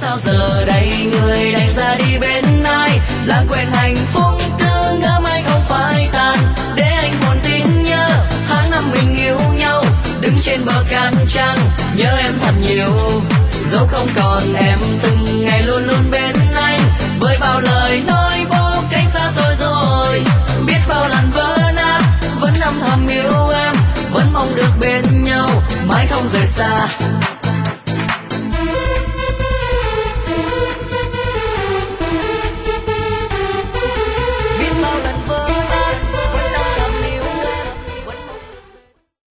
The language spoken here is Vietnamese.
sao giờ đây người đành ra đi bên ai, lãng quên hạnh phúc cứ ngỡ mãi không phai tàn. Để anh buồn tin nhớ tháng năm mình yêu nhau, đứng trên bờ cạn trăng nhớ em thật nhiều. Dẫu không còn em từng ngày luôn luôn bên anh, với bao lời nói vô cách xa xôi rồi. Biết bao lần vỡ nát vẫn âm thầm yêu em, vẫn mong được bên nhau mãi không rời xa.